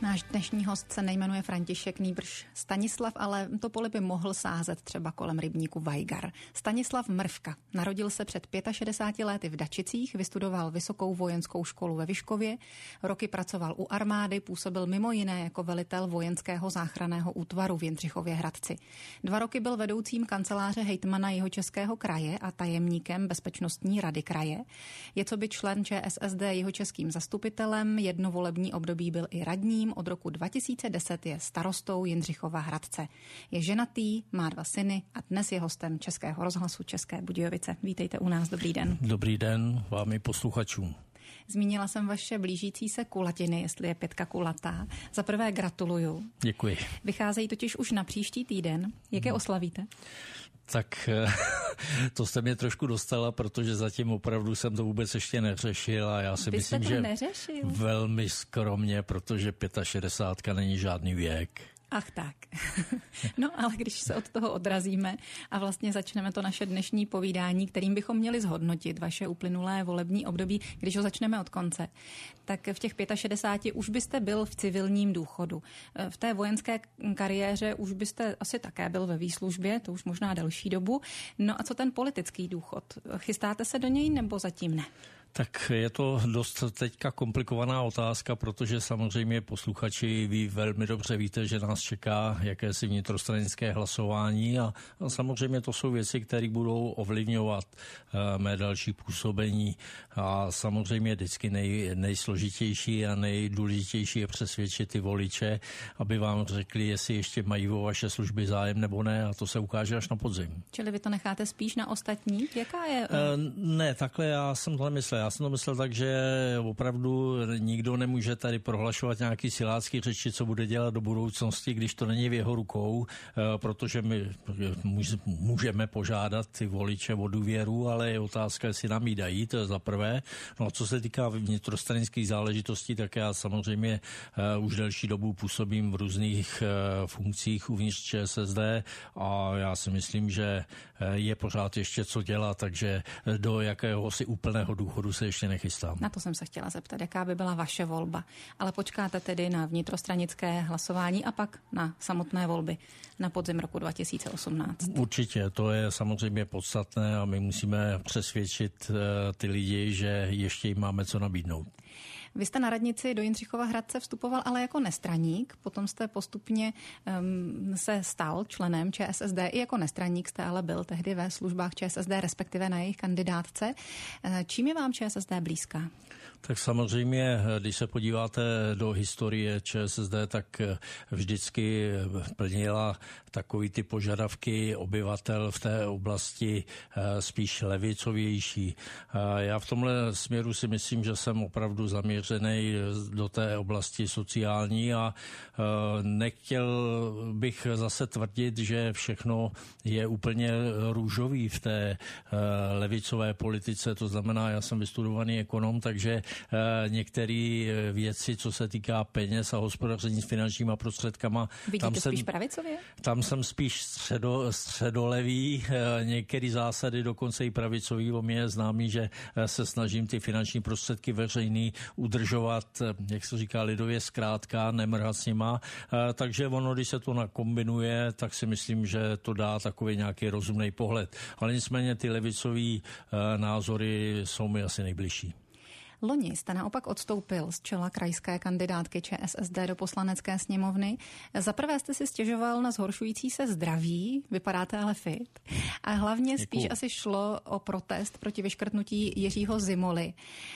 Náš dnešní host se nejmenuje František, nýbrž Stanislav, ale topoly by mohl sázet třeba kolem rybníku Vajgar. Stanislav Mrvka narodil se před 65 lety v Dačicích, vystudoval Vysokou vojenskou školu ve Vyškově, roky pracoval u armády, působil mimo jiné jako velitel vojenského záchranného útvaru v Jindřichově Hradci. 2 roky byl vedoucím kanceláře hejtmana Jihočeského kraje a tajemníkem bezpečnostní rady kraje. Je coby člen ČSSD jihočeským zastupitelem, 1 volební období byl i radním, od roku 2010 je starostou Jindřichova Hradce. Je ženatý, má 2 syny a dnes je hostem Českého rozhlasu České Budějovice. Vítejte u nás, dobrý den. Dobrý den vám i posluchačům. Zmínila jsem vaše blížící se kulatiny, jestli je 5 kulatá. Za prvé gratuluju. Děkuji. Vycházejí totiž už na příští týden. Jak je oslavíte? Tak to jste mě trošku dostala, protože zatím opravdu jsem to vůbec ještě neřešil a já si myslím, že neřešil? Velmi skromně, protože 65 není žádný věk. Ach tak. No ale když se od toho odrazíme a vlastně začneme to naše dnešní povídání, kterým bychom měli zhodnotit vaše uplynulé volební období, když ho začneme od konce, tak v těch 65 už byste byl v civilním důchodu. V té vojenské kariéře už byste asi také byl ve výslužbě, to už možná delší dobu. No a co ten politický důchod? Chystáte se do něj nebo zatím ne? Tak je to dost teďka komplikovaná otázka, protože samozřejmě posluchači vy velmi dobře víte, že nás čeká jakési vnitrostranické hlasování a samozřejmě to jsou věci, které budou ovlivňovat mé další působení a samozřejmě vždycky nejsložitější a nejdůležitější je přesvědčit ty voliče, aby vám řekli, jestli ještě mají o vaše služby zájem nebo ne a to se ukáže až na podzim. Čili vy to necháte spíš na ostatní? Jaká je? Ne, takhle já jsem to myslel. Já jsem to myslel tak, že opravdu nikdo nemůže tady prohlašovat nějaký silácký řeči, co bude dělat do budoucnosti, když to není v jeho rukou, protože my můžeme požádat ty voliče o důvěru, ale je otázka, jestli nám ji dají, to je za prvé. No a co se týká vnitrostranických záležitostí, tak já samozřejmě už delší dobu působím v různých funkcích uvnitř ČSSD a já si myslím, že je pořád ještě co dělat, takže do jakéhosi úplného důchodu se ještě nechystám. Na to jsem se chtěla zeptat, jaká by byla vaše volba. Ale počkáte tedy na vnitrostranické hlasování a pak na samotné volby na podzim roku 2018. Určitě, to je samozřejmě podstatné a my musíme přesvědčit ty lidi, že ještě jim máme co nabídnout. Vy jste na radnici do Jindřichova Hradce vstupoval ale jako nestraník, potom jste postupně se stal členem ČSSD. I jako nestraník jste ale byl tehdy ve službách ČSSD, respektive na jejich kandidátce. Čím je vám ČSSD blízká? Tak samozřejmě, když se podíváte do historie ČSSD, tak vždycky plnila takový ty požadavky obyvatel v té oblasti spíš levicovější. Já v tomhle směru si myslím, že jsem opravdu zaměřený do té oblasti sociální a nechtěl bych zase tvrdit, že všechno je úplně růžový v té levicové politice. To znamená, já jsem vystudovaný ekonom, takže některé věci, co se týká peněz a hospodaření s finančníma prostředkama. Vidíte spíš pravicově? Tam jsem spíš středolevý, některé zásady dokonce i pravicový. O mě je známý, že se snažím ty finanční prostředky veřejný udržovat, jak se říká lidově, zkrátka, nemrhat s nima. Takže ono, když se to nakombinuje, tak si myslím, že to dá takový nějaký rozumný pohled. Ale nicméně ty levicové názory jsou mi asi nejbližší. Loni jste naopak odstoupil z čela krajské kandidátky ČSSD do poslanecké sněmovny. Za prvé jste si stěžoval na zhoršující se zdraví, vypadáte ale fit. A hlavně spíš asi šlo o protest proti vyškrtnutí Jiřího Zimoly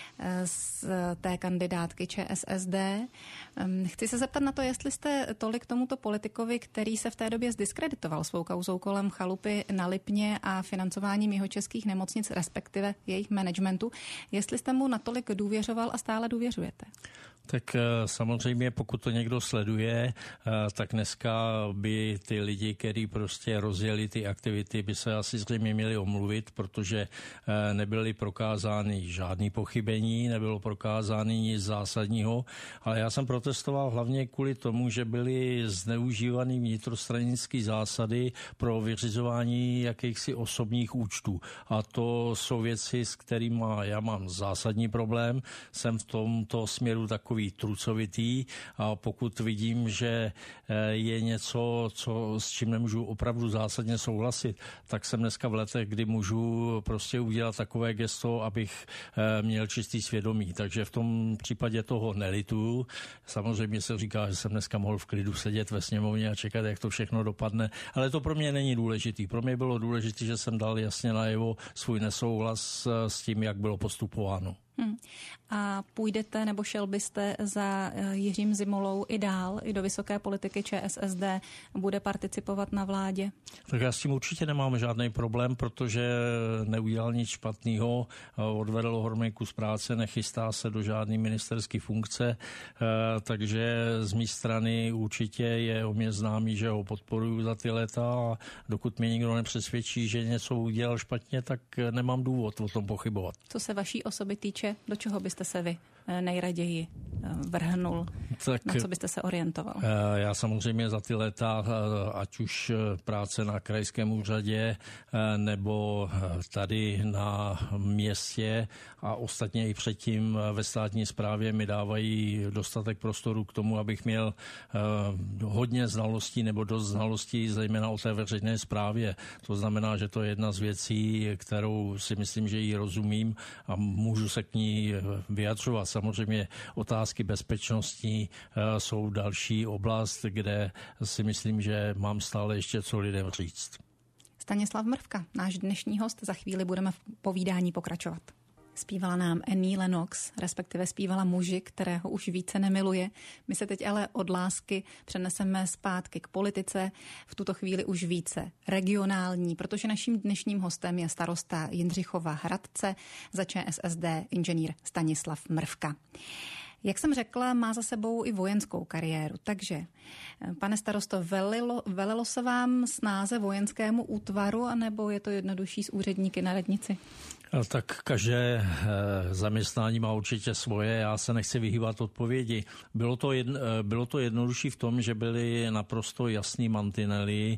z té kandidátky ČSSD. Chci se zeptat na to, jestli jste tolik tomuto politikovi, který se v té době zdiskreditoval svou kauzou kolem chalupy na Lipně a financováním jihočeských nemocnic, respektive jejich managementu, jestli jste mu natolik důvěřoval a stále důvěřujete? Tak samozřejmě, pokud to někdo sleduje, tak dneska by ty lidi, kteří prostě rozjeli ty aktivity, by se asi zřejmě měli omluvit, protože nebyly prokázány žádný pochybení, nebylo prokázány nic zásadního, ale já jsem protestoval hlavně kvůli tomu, že byly zneužívány vnitrostranické zásady pro vyřizování jakýchsi osobních účtů. A to jsou věci, s kterými já mám zásadní problém. velitelem. Jsem v tomto směru takový trucovitý a pokud vidím, že je něco, s čím nemůžu opravdu zásadně souhlasit, tak jsem dneska v letech, kdy můžu prostě udělat takové gesto, abych měl čistý svědomí. Takže v tom případě toho nelituju. Samozřejmě se říká, že jsem dneska mohl v klidu sedět ve sněmovně a čekat, jak to všechno dopadne, ale to pro mě není důležitý. Pro mě bylo důležité, že jsem dal jasně najevo svůj nesouhlas s tím, jak bylo postupováno. A půjdete nebo šel byste za Jiřím Zimolou i dál, i do vysoké politiky ČSSD, bude participovat na vládě? Tak já s tím určitě nemám žádný problém, protože neudělal nic špatného, odvedl ohromný kus práce, nechystá se do žádné ministerské funkce, takže z mé strany určitě je o mě známý, že ho podporuju za ty léta a dokud mě nikdo nepřesvědčí, že něco udělal špatně, tak nemám důvod o tom pochybovat. Co se vaší osoby týče, do čeho byste se vy nejraději vrhnul? Tak, na co byste se orientoval? Já samozřejmě za ty léta, ať už práce na krajském úřadě nebo tady na městě a ostatně i předtím ve státní správě mi dávají dostatek prostoru k tomu, abych měl hodně znalostí nebo dost znalostí, zejména o té veřejné správě. To znamená, že to je jedna z věcí, kterou si myslím, že ji rozumím a můžu se k ní vyjadřovat. Samozřejmě otázky bezpečnostní jsou další oblast, kde si myslím, že mám stále ještě co lidem říct. Stanislav Mrvka, náš dnešní host, za chvíli budeme v povídání pokračovat. Zpívala nám Annie Lennox, respektive zpívala muži, kterého už více nemiluje. My se teď ale od lásky přeneseme zpátky k politice, v tuto chvíli už více regionální, protože naším dnešním hostem je starosta Jindřichova Hradce za ČSSD inženýr Stanislav Mrvka. Jak jsem řekla, má za sebou i vojenskou kariéru, takže, pane starosto, velelo se vám snáze vojenskému útvaru, anebo je to jednodušší s úředníky na radnici? Tak každé zaměstnání má určitě svoje, já se nechci vyhýbat odpovědi. Bylo to jednodušší v tom, že byly naprosto jasný mantinely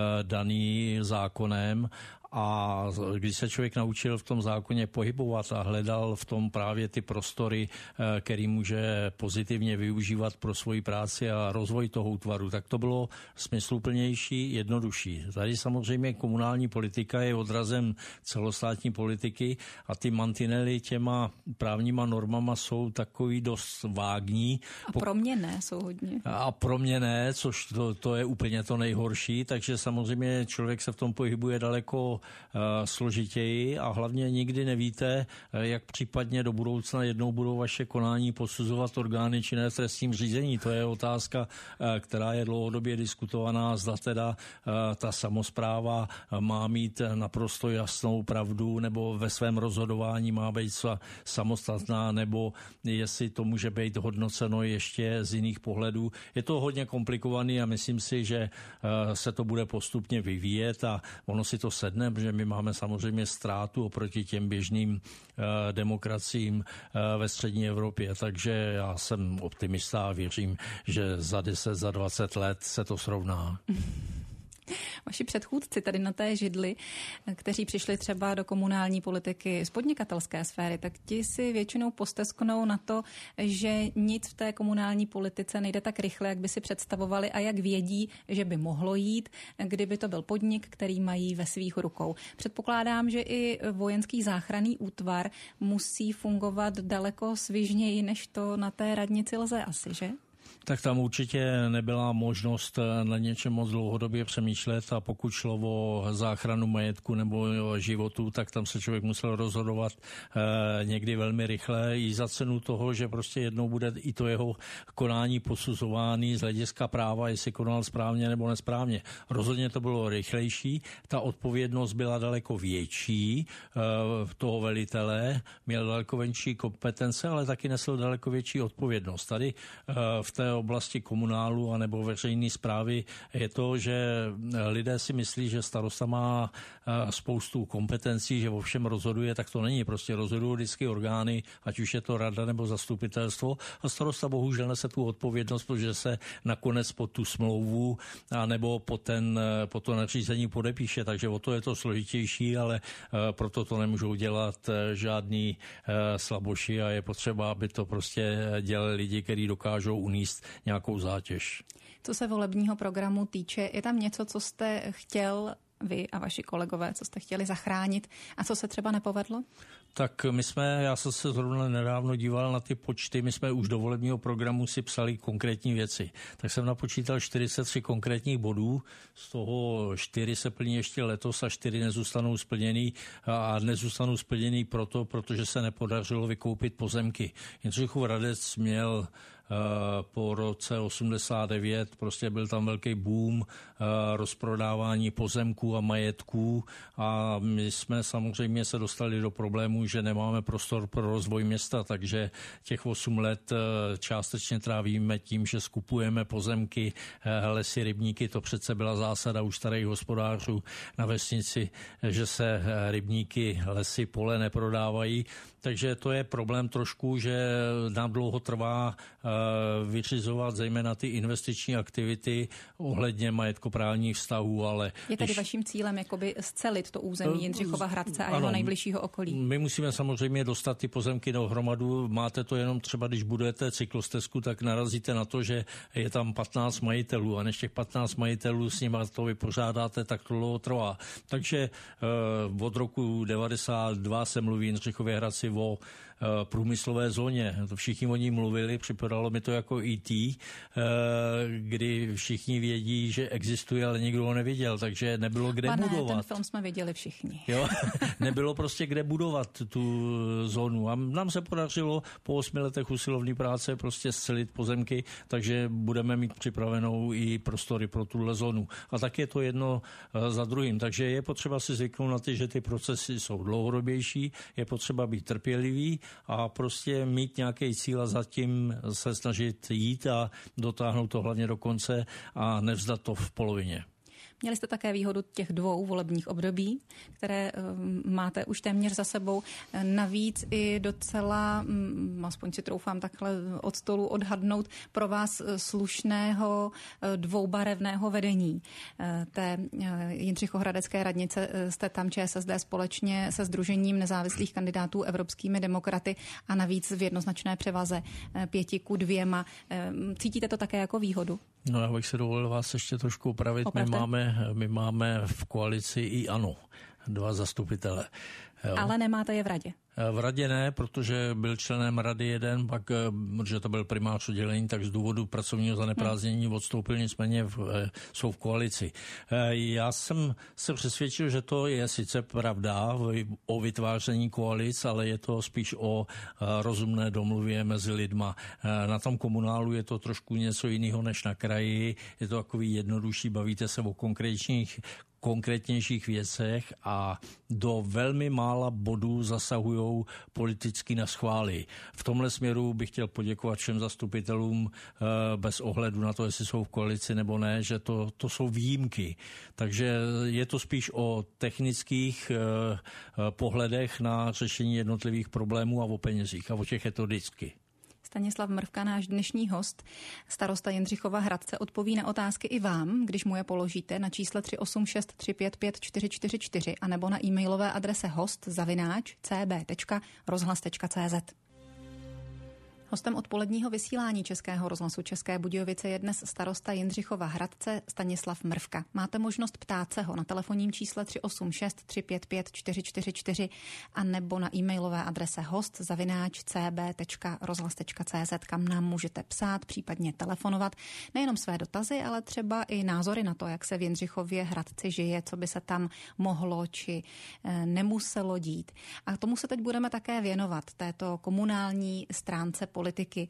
daný zákonem a když se člověk naučil v tom zákoně pohybovat a hledal v tom právě ty prostory, který může pozitivně využívat pro svoji práci a rozvoj toho útvaru, tak to bylo smysluplnější, jednodušší. Tady samozřejmě komunální politika je odrazem celostátní politiky a ty mantinely těma právníma normama jsou takový dost vágní. A pro mě ne, jsou hodně. A pro mě ne, což to je úplně to nejhorší, takže samozřejmě člověk se v tom pohybuje daleko složitěji a hlavně nikdy nevíte, jak případně do budoucna jednou budou vaše konání posuzovat orgány činné v trestním řízení. To je otázka, která je dlouhodobě diskutovaná, zda teda ta samospráva má mít naprosto jasnou pravdu nebo ve svém rozhodování má být samostatná, nebo jestli to může být hodnoceno ještě z jiných pohledů. Je to hodně komplikovaný a myslím si, že se to bude postupně vyvíjet a ono si to sedne, protože my máme samozřejmě ztrátu oproti těm běžným demokraciím ve střední Evropě, takže já jsem optimista a věřím, že za 10, za 20 let se to srovná. Vaši předchůdci tady na té židli, kteří přišli třeba do komunální politiky z podnikatelské sféry, tak ti si většinou postesknou na to, že nic v té komunální politice nejde tak rychle, jak by si představovali a jak vědí, že by mohlo jít, kdyby to byl podnik, který mají ve svých rukou. Předpokládám, že i vojenský záchranný útvar musí fungovat daleko svižněji, než to na té radnici lze asi, že? Tak tam určitě nebyla možnost na něčem moc dlouhodobě přemýšlet a pokud šlo o záchranu majetku nebo životu, tak tam se člověk musel rozhodovat někdy velmi rychle i za cenu toho, že prostě jednou bude i to jeho konání posuzovány z hlediska práva, jestli konal správně nebo nesprávně. Rozhodně to bylo rychlejší, ta odpovědnost byla daleko větší toho velitele, měl daleko větší kompetence, ale taky nesl daleko větší odpovědnost. Tady v té oblasti komunálu anebo veřejné správy je to, že lidé si myslí, že starosta má spoustu kompetencí, že o všem rozhoduje, tak to není. Prostě rozhodují vždycky orgány, ať už je to rada nebo zastupitelstvo, a starosta bohužel nese tu odpovědnost, protože se nakonec pod tu smlouvu anebo po to nařízení podepíše, takže o to je to složitější, ale proto to nemůžou dělat žádný slaboši a je potřeba, aby to prostě dělali lidi, kteří dokážou unést nějakou zátěž. Co se volebního programu týče, je tam něco, co jste chtěl vy a vaši kolegové, co jste chtěli zachránit a co se třeba nepovedlo? Tak já jsem se zrovna nedávno díval na ty počty, my jsme už do volebního programu si psali konkrétní věci. Tak jsem napočítal 43 konkrétních bodů, z toho 4 se plní ještě letos a 4 nezůstanou splněný a nezůstanou splněný protože se nepodařilo vykoupit pozemky. Jindřichův Hradec měl po roce 89, prostě byl tam velký boom rozprodávání pozemků a majetků a my jsme samozřejmě se dostali do problému, že nemáme prostor pro rozvoj města, takže těch 8 let částečně trávíme tím, že skupujeme pozemky, lesy, rybníky, to přece byla zásada už starých hospodářů na vesnici, že se rybníky, lesy, pole neprodávají, takže to je problém trošku, že nám dlouho trvá vyřizovat zejména ty investiční aktivity ohledně majetkoprávních vztahů, ale... Je tedy vaším cílem jakoby scelit to území Jindřichova Hradce a jeho nejbližšího okolí? My musíme samozřejmě dostat ty pozemky dohromadu. Máte to jenom třeba, když budete cyklostezku, tak narazíte na to, že je tam 15 majitelů a než těch 15 majitelů s nimi to vypořádáte, tak to dlouho trvá. Takže od roku 92 se mluví Jindřichově Hradci o průmyslové zóně. Všichni o ní mluvili, připadalo mi to jako E.T., kdy všichni vědí, že existuje, ale nikdo ho neviděl, takže nebylo kde budovat. Ten film jsme viděli všichni. Jo, nebylo prostě kde budovat tu zónu. A nám se podařilo po 8 letech usilovné práce prostě scelit pozemky, takže budeme mít připravenou i prostory pro tuhle zónu. A tak je to jedno za druhým. Takže je potřeba si zvyknout na ty, že ty procesy jsou dlouhodobější, je potřeba být trpělivý a prostě mít nějaký cíl a zatím se snažit jít a dotáhnout to hlavně do konce a nevzdat to v polovině. Měli jste také výhodu těch 2 volebních období, které máte už téměř za sebou. Navíc i docela, aspoň si troufám takhle od stolu odhadnout, pro vás slušného dvoubarevného vedení té Jindřichohradecké radnice. Jste tam ČSSD společně se Sdružením nezávislých kandidátů evropskými demokraty a navíc v jednoznačné převaze 5:2. Cítíte to také jako výhodu? No, já bych se dovolil vás ještě trošku opravit. My máme v koalici i ANO 2 zastupitele. Jo. Ale nemáte je v radě? V radě ne, protože byl členem rady jeden, pak, protože to byl primář oddělení, tak z důvodu pracovního zaneprázdnění odstoupil, nicméně jsou v koalici. Já jsem se přesvědčil, že to je sice pravda o vytváření koalic, ale je to spíš o rozumné domluvě mezi lidma. Na tom komunálu je to trošku něco jiného než na kraji, je to takový jednodušší, bavíte se o konkrétnějších věcech a do velmi mála bodů zasahujou politicky na schvály. V tomhle směru bych chtěl poděkovat všem zastupitelům bez ohledu na to, jestli jsou v koalici nebo ne, že to jsou výjimky. Takže je to spíš o technických pohledech na řešení jednotlivých problémů a o penězích. A o těch je to vždycky. Stanislav Mrvka, náš dnešní host, starosta Jindřichova Hradce, odpoví na otázky i vám, když mu je položíte na čísle 386 355 444 anebo na e-mailové adrese host@cb.rozhlas.cz. Hostem odpoledního vysílání Českého rozhlasu České Budějovice je dnes starosta Jindřichova Hradce Stanislav Mrvka. Máte možnost ptát se ho na telefonním čísle 386 355 444 a nebo na e-mailové adrese host@cb.rozhlas.cz, kam nám můžete psát, případně telefonovat. Nejenom své dotazy, ale třeba i názory na to, jak se v Jindřichově Hradci žije, co by se tam mohlo či nemuselo dít. A tomu se teď budeme také věnovat, této komunální stránce politiky,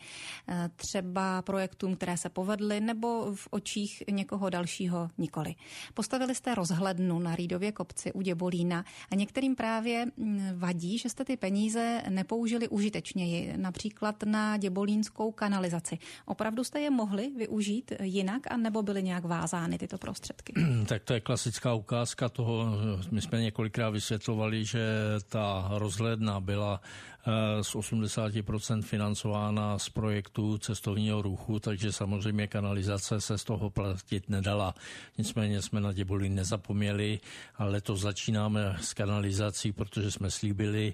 třeba projektům, které se povedly, nebo v očích někoho dalšího nikoli. Postavili jste rozhlednu na Rýdově kopci u Děbolína a některým právě vadí, že jste ty peníze nepoužili užitečněji, například na děbolínskou kanalizaci. Opravdu jste je mohli využít jinak, anebo byly nějak vázány tyto prostředky? Tak to je klasická ukázka toho. My jsme několikrát vysvětlovali, že ta rozhledna byla z 80% financována z projektu cestovního ruchu, takže samozřejmě kanalizace se z toho platit nedala. Nicméně jsme na Děbolín nezapomněli, ale letos začínáme s kanalizací, protože jsme slíbili,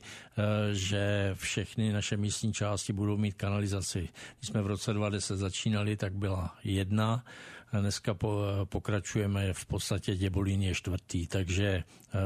že všechny naše místní části budou mít kanalizaci. Když jsme v roce 2010 začínali, tak byla jedna. Dneska pokračujeme, v podstatě Děbolín je 4. Takže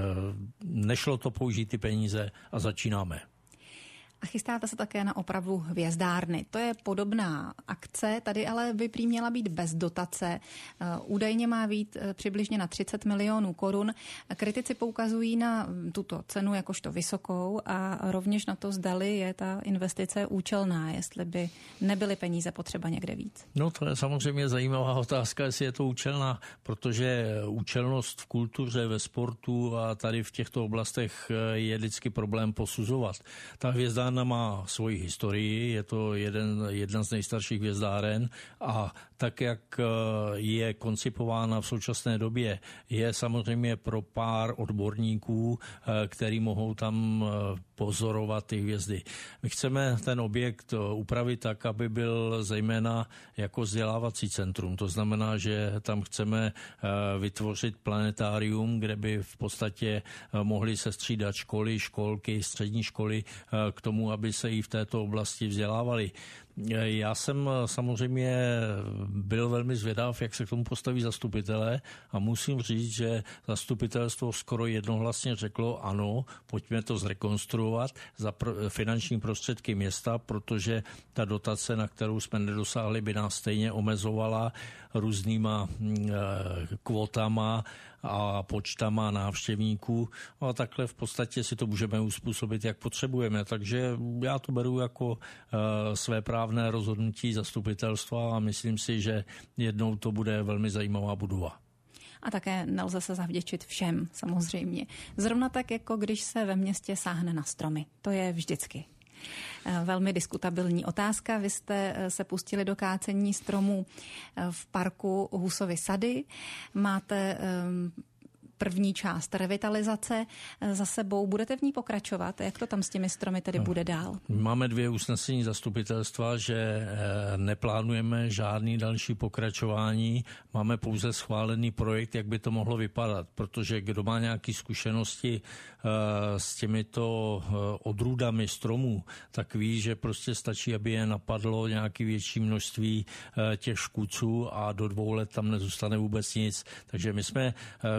nešlo to použít ty peníze a začínáme. A chystáte se také na opravu hvězdárny. To je podobná akce, tady ale by prý měla být bez dotace. Údajně má být přibližně na 30 milionů korun. Kritici poukazují na tuto cenu jakožto vysokou a rovněž na to, zdali je ta investice účelná, jestli by nebyly peníze potřeba někde víc. No to je samozřejmě zajímavá otázka, jestli je to účelná, protože účelnost v kultuře, ve sportu a tady v těchto oblastech je vždycky problém posuzovat. Ta hvězdárna má svoji historii, je to jedna z nejstarších hvězdáren a tak, jak je koncipována v současné době, je samozřejmě pro pár odborníků, který mohou tam pozorovat ty hvězdy. My chceme ten objekt upravit tak, aby byl zejména jako vzdělávací centrum. To znamená, že tam chceme vytvořit planetárium, kde by v podstatě mohly se střídat školy, školky, střední školy k tomu, aby se i v této oblasti vzdělávali. Já jsem samozřejmě byl velmi zvědav, jak se k tomu postaví zastupitelé a musím říct, že zastupitelstvo skoro jednohlasně řeklo ano, pojďme to zrekonstruovat za finanční prostředky města, protože ta dotace, na kterou jsme nedosáhli, by nás stejně omezovala různýma kvotama a počtama návštěvníků a takhle v podstatě si to můžeme uspůsobit, jak potřebujeme. Takže já to beru jako svéprávné rozhodnutí zastupitelstva a myslím si, že jednou to bude velmi zajímavá budova. A také nelze se zavděčit všem, samozřejmě. Zrovna tak, jako když se ve městě sáhne na stromy. To je vždycky velmi diskutabilní otázka. Vy jste se pustili do kácení stromů v parku Husovy sady. Máte první část revitalizace za sebou. Budete v ní pokračovat? Jak to tam s těmi stromy tedy bude dál? Máme 2 usnesení zastupitelstva, že neplánujeme žádný další pokračování. Máme pouze schválený projekt, jak by to mohlo vypadat, protože kdo má nějaké zkušenosti s těmito odrůdami stromů, tak ví, že prostě stačí, aby je napadlo nějaké větší množství těch škůdců a do 2 let tam nezůstane vůbec nic. Takže my jsme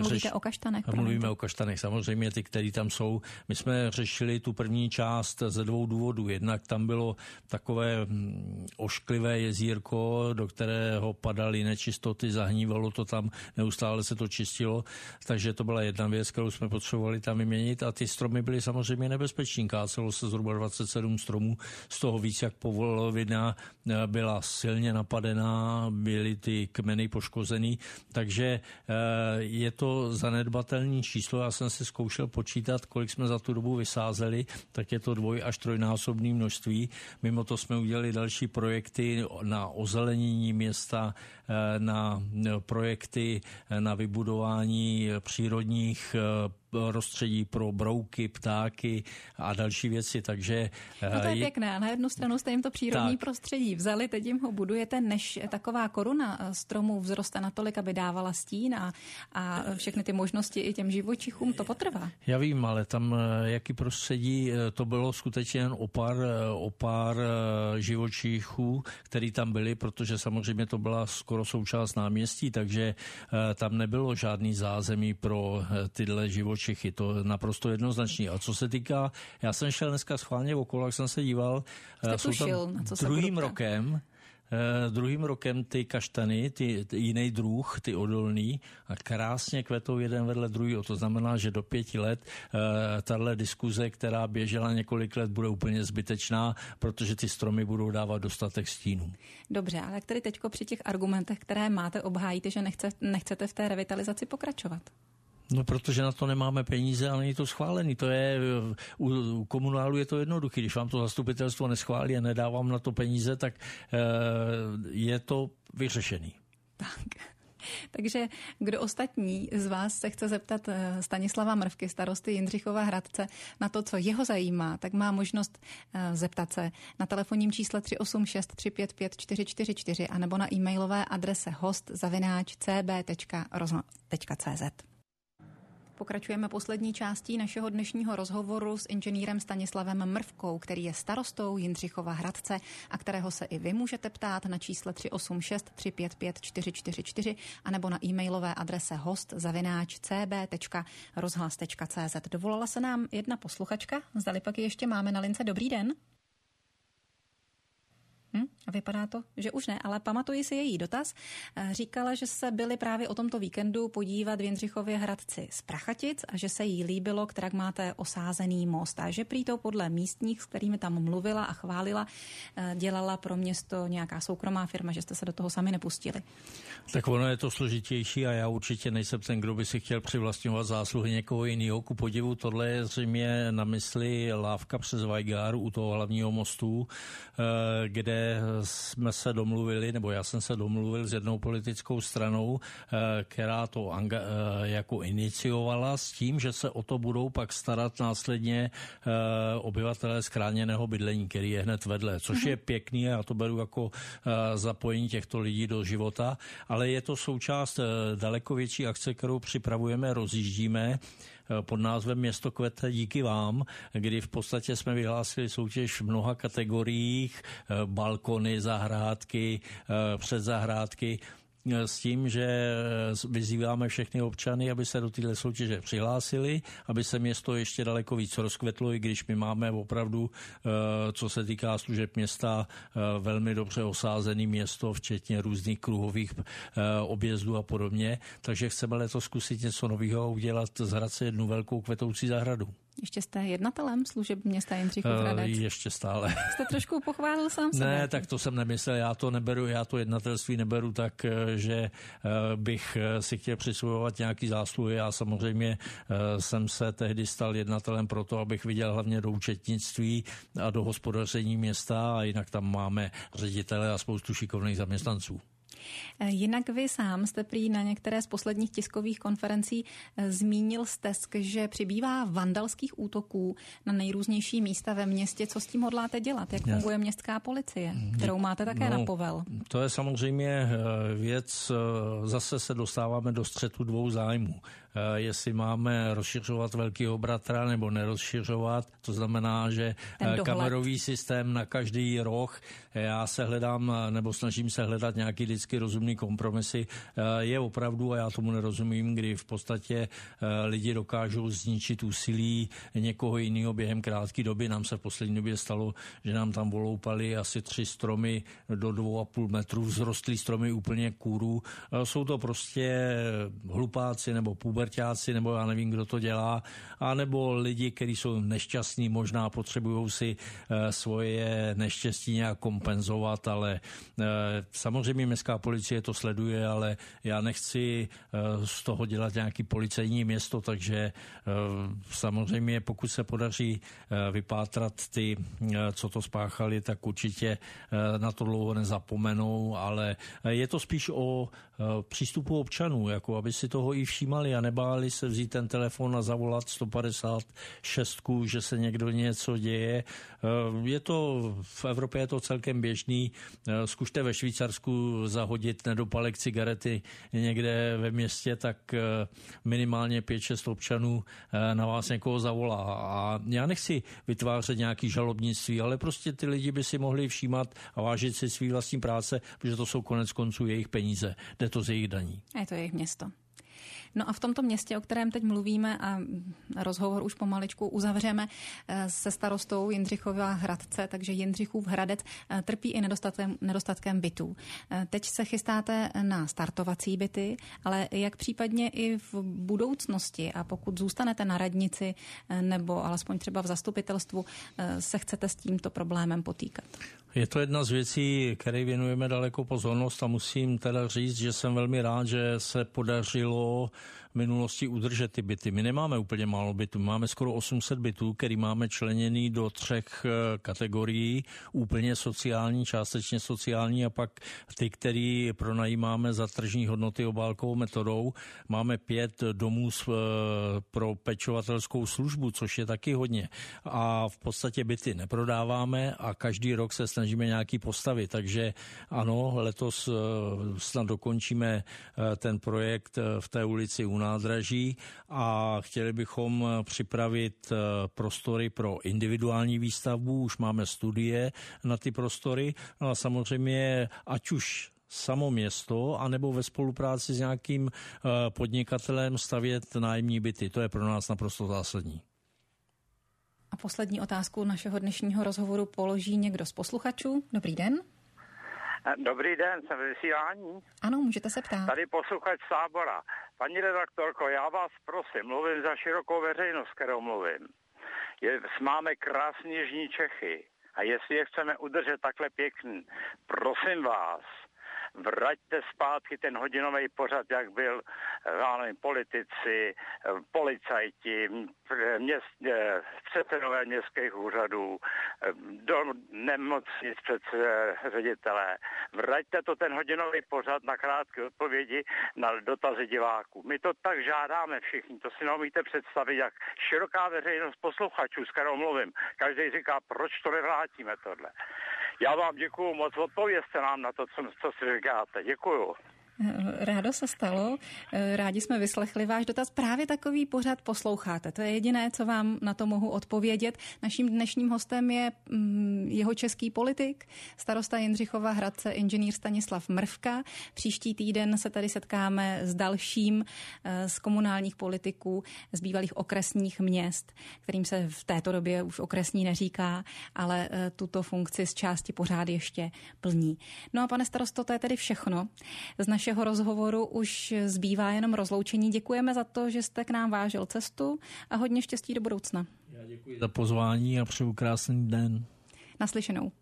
Mluvíme o kaštanech, samozřejmě ty, které tam jsou. My jsme řešili tu první část ze 2 důvodů. Jednak tam bylo takové ošklivé jezírko, do kterého padaly nečistoty, zahnívalo to tam, neustále se to čistilo, takže to byla jedna věc, kterou jsme potřebovali tam vyměnit a ty stromy byly samozřejmě nebezpečný. Kácelo se zhruba 27 stromů, z toho víc jak polovina byla silně napadená, byly ty kmeny poškozený, takže je to zanedbatelné číslo. Já jsem si zkoušel počítat, kolik jsme za tu dobu vysázeli, tak je to 2- až 3násobné množství. Mimo to jsme udělali další projekty na ozelenění města, na projekty na vybudování přírodních prostředí pro brouky, ptáky a další věci, takže... No to je pěkné. Na jednu stranu jste jim to přírodní prostředí vzali, teď jim ho budujete, než taková koruna stromů vzroste natolik, aby dávala stín a všechny ty možnosti i těm živočichům, to potrvá. Já vím, ale tam jaký prostředí, to bylo skutečně jen o pár živočichů, který tam byli, protože samozřejmě to byla skoro součást náměstí, takže tam nebylo žádný zázemí pro tyhle živočichy. To naprosto jednoznačný. A co se týká, já jsem šel dneska schválně okolo, jak jsem se díval, jsou tam druhým rokem druhým rokem ty kaštany, ty jiný druh, ty odolný, a krásně kvetou jeden vedle druhého. To znamená, že do 5 let tahle diskuze, která běžela několik let, bude úplně zbytečná, protože ty stromy budou dávat dostatek stínů. Dobře, ale jak tedy teďko při těch argumentech, které máte, obhájíte, že nechcete v té revitalizaci pokračovat? No, protože na to nemáme peníze a není to schválený. To je, u komunálu je to jednoduché. Když vám to zastupitelstvo neschválí a nedávám na to peníze, tak je to vyřešený. Tak. Takže kdo ostatní z vás se chce zeptat Stanislava Mrvky, starosty Jindřichova Hradce, na to, co jeho zajímá, tak má možnost zeptat se na telefonním čísle 386 355 444 anebo na e-mailové adrese host@cb.rozhlas.cz. Pokračujeme poslední částí našeho dnešního rozhovoru s inženýrem Stanislavem Mrvkou, který je starostou Jindřichova Hradce a kterého se i vy můžete ptát na čísle 386 355 444 anebo na e-mailové adrese host@cb.rozhlas.cz. Dovolala se nám jedna posluchačka, zdali pak ji ještě máme na lince. Dobrý den. A vypadá to, že už ne, ale pamatuji si její dotaz. Říkala, že se byli právě o tomto víkendu podívat v Jindřichově Hradci z Prachatic a že se jí líbilo, jak máte osázený most a že prý to podle místních, s kterými tam mluvila a chválila, dělala pro město nějaká soukromá firma, že jste se do toho sami nepustili. Tak ono je to složitější a já určitě nejsem ten, kdo by si chtěl přivlastňovat zásluhy někoho jiného. Ku podivu tohle je zřejmě na mysli lávka přes Vajgar u toho hlavního mostu, kde jsme se domluvili, nebo já jsem se domluvil s jednou politickou stranou, která to jako iniciovala s tím, že se o to budou pak starat následně obyvatelé z chráněného bydlení, který je hned vedle, což je pěkný a já to beru jako zapojení těchto lidí do života, ale je to součást daleko větší akce, kterou připravujeme, rozjíždíme pod názvem Město kvete díky vám, kdy v podstatě jsme vyhlásili soutěž v mnoha kategoriích, balkony, zahrádky, předzahrádky, s tím, že vyzýváme všechny občany, aby se do této soutěže přihlásili, aby se město ještě daleko víc rozkvetlo, i když my máme opravdu, co se týká služeb města, velmi dobře osázené město, včetně různých kruhových objezdů a podobně. Takže chceme letos zkusit něco nového a udělat z Hradce jednu velkou kvetoucí zahradu. Ještě jste jednatelem služeb města Jindřichův Hradec? Ještě stále. Jste trošku pochválil sám sebe. Ne, tak to jsem nemyslel, já to jednatelství neberu tak, že bych si chtěl přisvojovat nějaký zásluhy. Já samozřejmě jsem se tehdy stal jednatelem proto, abych viděl hlavně do účetnictví a do hospodaření města a jinak tam máme ředitele a spoustu šikovných zaměstnanců. Jinak vy sám jste prý na některé z posledních tiskových konferencí zmínil stesk, že přibývá vandalských útoků na nejrůznější místa ve městě. Co s tím hodláte dělat? Jak funguje městská policie, kterou máte také na povel? To je samozřejmě věc, zase se dostáváme do střetu dvou zájmů. Jestli máme rozšiřovat Velkého bratra nebo nerozšiřovat, to znamená, že kamerový systém na každý roh, já se hledám nebo snažím se hledat nějaký lidsky rozumný kompromisy, je opravdu, a já tomu nerozumím, kdy v podstatě lidi dokážou zničit úsilí někoho jiného během krátké doby. Nám se v poslední době stalo, že nám tam voloupali asi 3 stromy do 2,5 metru, vzrostlý stromy úplně kůru. Jsou to prostě hlupáci nebo puberťáci, nebo já nevím, kdo to dělá, anebo lidi, kteří jsou nešťastní, možná potřebují si svoje neštěstí nějak kompenzovat, ale samozřejmě městská policie to sleduje, ale já nechci z toho dělat nějaký policejní město, takže samozřejmě pokud se podaří vypátrat ty, co to spáchali, tak určitě na to dlouho nezapomenou, ale je to spíš o přístupu občanů, jako aby si toho i všímali a nebáli se vzít ten telefon a zavolat 156, že se někdo něco děje. Je to, v Evropě je to celkem běžný. Zkušte ve Švýcarsku zahodit nedopalek cigarety někde ve městě, tak minimálně 5-6 občanů na vás někoho zavolá. A já nechci vytvářet nějaký žalobnictví, ale prostě ty lidi by si mohli všímat a vážit si svý vlastní práce, protože to jsou konec konců jejich peníze. Jde to z jejich daní. A je to jejich město. No a v tomto městě, o kterém teď mluvíme a rozhovor už pomaličku uzavřeme se starostou Jindřichova Hradce, takže Jindřichův Hradec trpí i nedostatkem bytů. Teď se chystáte na startovací byty, ale jak případně i v budoucnosti a pokud zůstanete na radnici nebo alespoň třeba v zastupitelstvu, se chcete s tímto problémem potýkat? Je to jedna z věcí, které věnujeme daleko pozornost a musím teda říct, že jsem velmi rád, že se podařilo v minulosti udržet ty byty. My nemáme úplně málo bytů, máme skoro 800 bytů, který máme členěný do 3 kategorií, úplně sociální, částečně sociální a pak ty, který pronajímáme za tržní hodnoty obálkovou metodou. Máme 5 domů pro pečovatelskou službu, což je taky hodně. A v podstatě byty neprodáváme a každý rok se snažíme nějaký postavit. Takže ano, letos snad dokončíme ten projekt v té ulici u nádraží a chtěli bychom připravit prostory pro individuální výstavbu. Už máme studie na ty prostory. No a samozřejmě ať už samo město, anebo ve spolupráci s nějakým podnikatelem stavět nájemní byty. To je pro nás naprosto zásadní. A poslední otázku našeho dnešního rozhovoru položí někdo z posluchačů. Dobrý den. Dobrý den, jsem ve vysílání. Ano, můžete se ptát. Tady posluchač z Tábora. Paní redaktorko, já vás prosím, mluvím za širokou veřejnost, kterou mluvím. Máme krásný jižní Čechy a jestli je chceme udržet takhle pěkný, prosím vás, vraťte zpátky ten hodinový pořad, jak byl, politici, policajti, předsedové městských úřadů, do nemocnic ředitelé. Vraťte to ten hodinový pořad na krátké odpovědi na dotazy diváků. My to tak žádáme všichni, to si neumíte představit, jak široká veřejnost posluchačů, s kterou mluvím. Každý říká, proč to nevrátíme tohle. Já vám děkuju moc, odpovězte nám na to, co si říkáte. Děkuju. Rádo se stalo. Rádi jsme vyslechli váš dotaz. Právě takový pořad posloucháte. To je jediné, co vám na to mohu odpovědět. Naším dnešním hostem je jeho český politik, starosta Jindřichova Hradce, inženýr Stanislav Mrvka. Příští týden se tady setkáme s dalším z komunálních politiků z bývalých okresních měst, kterým se v této době už okresní neříká, ale tuto funkci z části pořád ještě plní. No a pane starosto, to je tedy všechno. Z našeho rozhovoru už zbývá jenom rozloučení. Děkujeme za to, že jste k nám vážil cestu a hodně štěstí do budoucna. Já děkuji za pozvání a přeju krásný den. Naslyšenou.